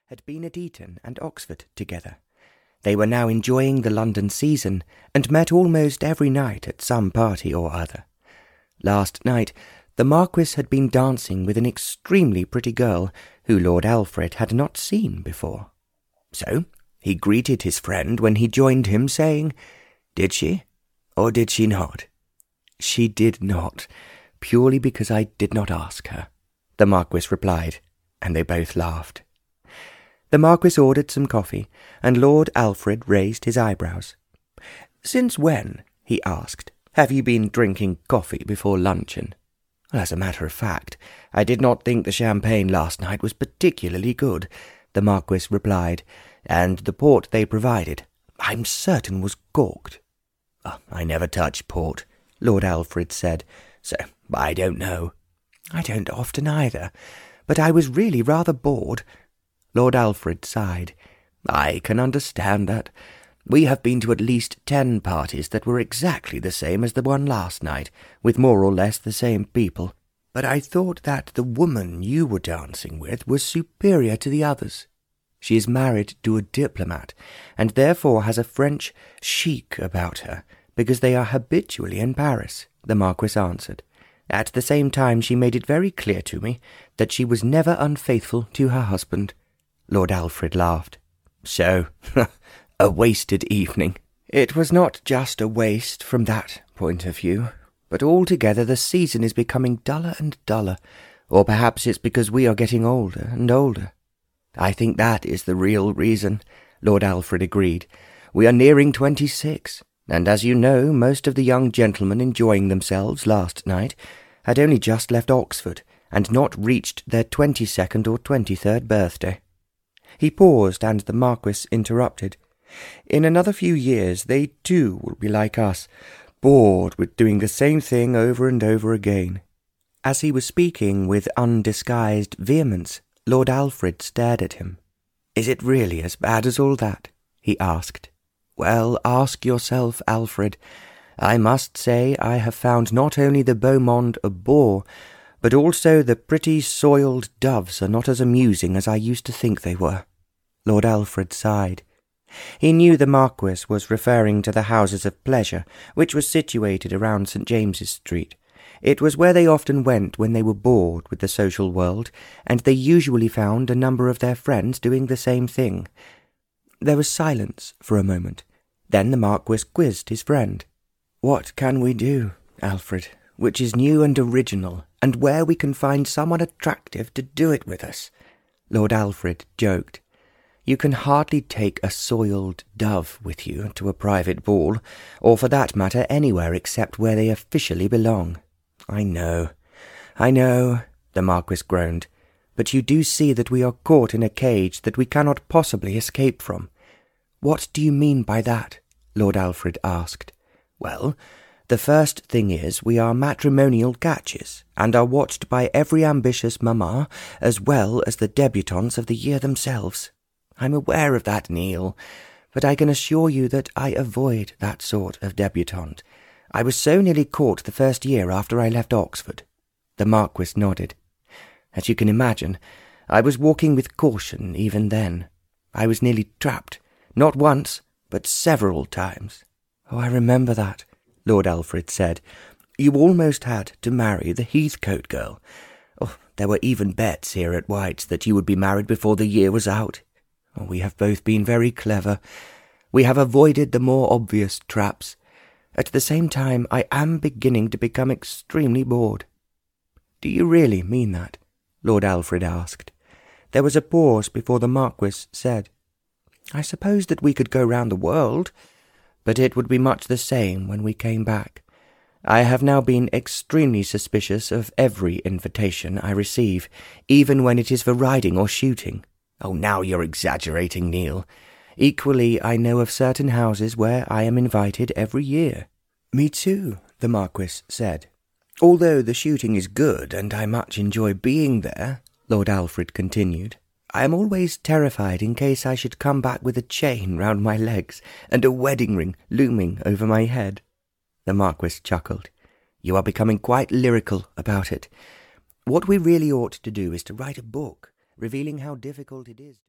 had been at Eton and Oxford together. They were now enjoying the London season, and met almost every night at some party or other. Last night the Marquis had been dancing with an extremely pretty girl who Lord Alfred had not seen before. So he greeted his friend when he joined him, saying, "Did she, or did she not?" "She did not, purely because I did not ask her," the Marquis replied, and they both laughed. The Marquis ordered some coffee, and Lord Alfred raised his eyebrows. "Since when," he asked, "have you been drinking coffee before luncheon?" "As a matter of fact, I did not think the champagne last night was particularly good," the Marquis replied, "and the port they provided, I'm certain, was corked." "I never touch port," Lord Alfred said, "so I don't know." "I don't often either, but I was really rather bored." Lord Alfred sighed. "I can understand that. We have been to at least 10 parties that were exactly the same as the one last night, with more or less the same people. But I thought that the woman you were dancing with was superior to the others. She is married to a diplomat, and therefore has a French chic about her, because they are habitually in Paris," the Marquis answered. "At the same time she made it very clear to me that she was never unfaithful to her husband." Lord Alfred laughed. "So, a wasted evening." "It was not just a waste from that point of view, but altogether the season is becoming duller and duller, or perhaps it's because we are getting older and older." "I think that is the real reason," Lord Alfred agreed. "We are nearing 26, and as you know, most of the young gentlemen enjoying themselves last night had only just left Oxford, and not reached their 22nd or 23rd birthday." He paused, and the Marquis interrupted. "In another few years they too will be like us, bored with doing the same thing over and over again." As he was speaking with undisguised vehemence, Lord Alfred stared at him. "Is it really as bad as all that?" he asked. "Well, ask yourself, Alfred. I must say I have found not only the beau monde a bore, but also the pretty soiled doves are not as amusing as I used to think they were." Lord Alfred sighed. He knew the Marquis was referring to the houses of pleasure, which were situated around St. James's Street. It was where they often went when they were bored with the social world, and they usually found a number of their friends doing the same thing. There was silence for a moment. Then the Marquis quizzed his friend. "What can we do, Alfred, which is new and original, and where we can find someone attractive to do it with us?" Lord Alfred joked. "You can hardly take a soiled dove with you to a private ball, or for that matter anywhere except where they officially belong." I know, the Marquis groaned, "but you do see that we are caught in a cage that we cannot possibly escape from." "What do you mean by that?" Lord Alfred asked. "Well, the first thing is we are matrimonial catches, and are watched by every ambitious mamma, as well as the debutantes of the year themselves. I'm aware of that, Neil, but I can assure you that I avoid that sort of debutante. I was so nearly caught the first year after I left Oxford." The Marquis nodded. "As you can imagine, I was walking with caution even then. I was nearly trapped, not once, but several times." "Oh, I remember that," Lord Alfred said. "You almost had to marry the Heathcote girl. Oh, there were even bets here at White's that you would be married before the year was out. Oh, we have both been very clever. We have avoided the more obvious traps. At the same time, I am beginning to become extremely bored." "Do you really mean that?" Lord Alfred asked. There was a pause before the Marquis said, "I suppose that we could go round the world, but it would be much the same when we came back. I have now been extremely suspicious of every invitation I receive, even when it is for riding or shooting." "Oh, now you're exaggerating, Neil. Equally, I know of certain houses where I am invited every year." "Me too," the Marquis said. "Although the shooting is good, and I much enjoy being there," Lord Alfred continued, "I am always terrified in case I should come back with a chain round my legs and a wedding ring looming over my head." The Marquis chuckled. "You are becoming quite lyrical about it. What we really ought to do is to write a book, revealing how difficult it is."